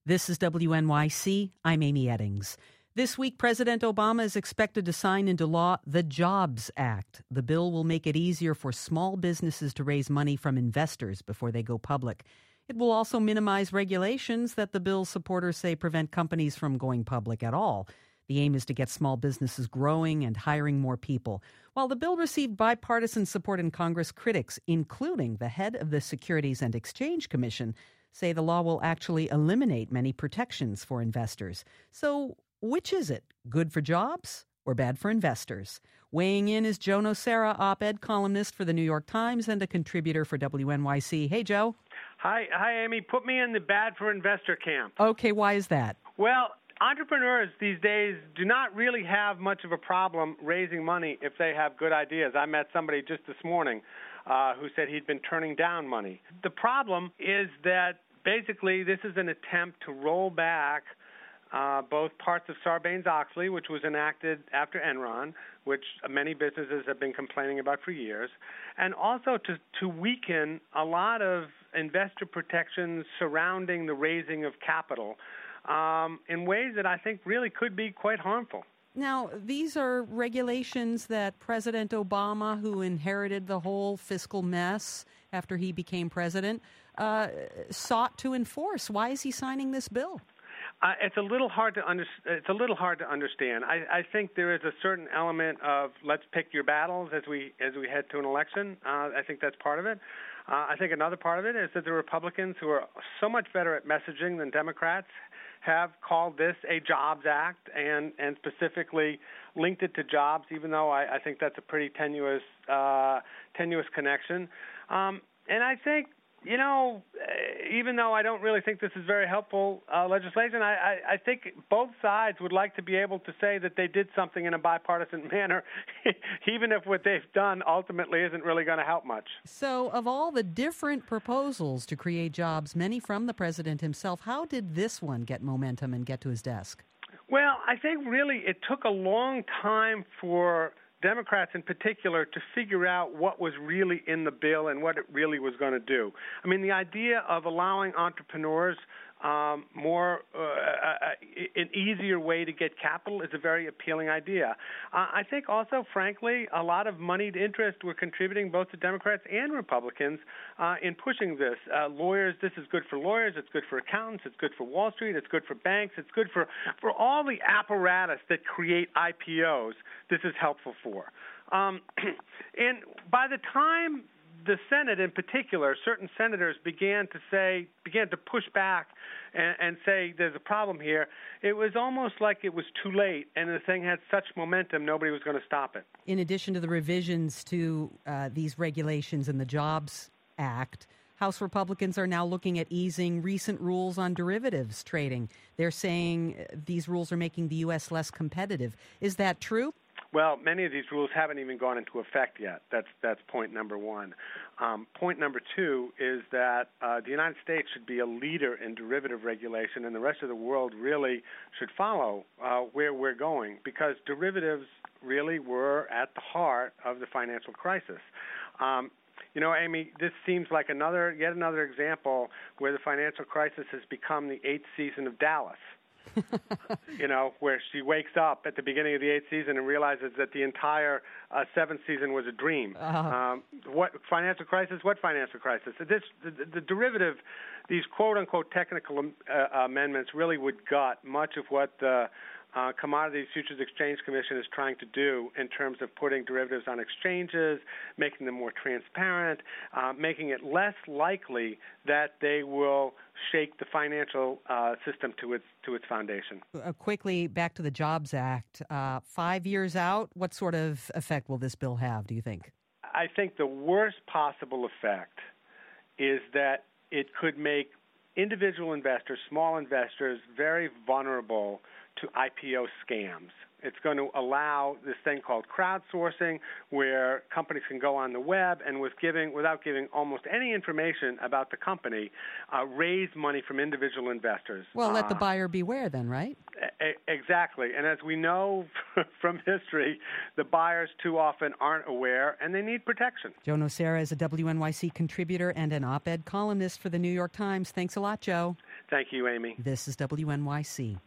This is WNYC. I'm Amy Eddings. This week, President Obama is expected to sign into law the Jobs Act. The bill will make it easier for small businesses to raise money from investors before they go public. It will also minimize regulations that the bill's supporters say prevent companies from going public at all. The aim is to get small businesses growing and hiring more people. While the bill received bipartisan support in Congress, critics, including the head of the Securities and Exchange Commission, say the law will actually eliminate many protections for investors. So which is it? Good for jobs or bad for investors? Weighing in is Joe Nocera, op-ed columnist for the New York Times and a contributor for WNYC. Hey, Joe. Hi, Amy. Put me in the bad for investor camp. Okay, why is that? Well, entrepreneurs these days do not really have much of a problem raising money if they have good ideas. I met somebody just this morning who said he'd been turning down money. The problem is that basically this is an attempt to roll back both parts of Sarbanes-Oxley, which was enacted after Enron, which many businesses have been complaining about for years, and also to weaken a lot of investor protections surrounding the raising of capital in ways that I think really could be quite harmful. Now, these are regulations that President Obama, who inherited the whole fiscal mess after he became president, sought to enforce. Why is he signing this bill? It's a little hard to understand. I think there is a certain element of let's pick your battles as we head to an election. I think that's part of it. I think another part of it is that the Republicans, who are so much better at messaging than Democrats, have called this a Jobs Act and specifically linked it to jobs, even though I think that's a pretty tenuous connection. And I think, even though I don't really think this is very helpful legislation, I think both sides would like to be able to say that they did something in a bipartisan manner, even if what they've done ultimately isn't really going to help much. So of all the different proposals to create jobs, many from the president himself, how did this one get momentum and get to his desk? Well, I think really it took a long time for Democrats in particular to figure out what was really in the bill and what it really was going to do. I mean, the idea of allowing entrepreneurs an easier way to get capital is a very appealing idea. I think also, frankly, a lot of moneyed interest were contributing both to Democrats and Republicans in pushing this. Lawyers, this is good for lawyers, it's good for accountants, it's good for Wall Street, it's good for banks, it's good for all the apparatus that create IPOs. This is helpful for. And by the time the Senate in particular, certain senators began to push back and say there's a problem here, it was almost like it was too late, and the thing had such momentum, nobody was going to stop it. In addition to the revisions to these regulations in the Jobs Act, House Republicans are now looking at easing recent rules on derivatives trading. They're saying these rules are making the U.S. less competitive. Is that true? Well, many of these rules haven't even gone into effect yet. That's point number one. Point number two is that the United States should be a leader in derivative regulation, and the rest of the world really should follow where we're going, because derivatives really were at the heart of the financial crisis. Amy, this seems like yet another example where the financial crisis has become the eighth season of Dallas. Where she wakes up at the beginning of the eighth season and realizes that the entire seventh season was a dream. What financial crisis? What financial crisis? The derivative, these quote-unquote technical amendments really would gut much of what the Commodities Futures Exchange Commission is trying to do in terms of putting derivatives on exchanges, making them more transparent, making it less likely that they will shake the financial system to its foundation. Quickly, back to the Jobs Act. 5 years out, what sort of effect will this bill have, do you think? I think the worst possible effect is that it could make individual investors, small investors, very vulnerable to IPO scams. It's going to allow this thing called crowdsourcing, where companies can go on the web and without giving almost any information about the company, raise money from individual investors. Well, let the buyer beware then, right? Exactly. And as we know from history, the buyers too often aren't aware, and they need protection. Joe Nocera is a WNYC contributor and an op-ed columnist for the New York Times. Thanks a lot, Joe. Thank you, Amy. This is WNYC.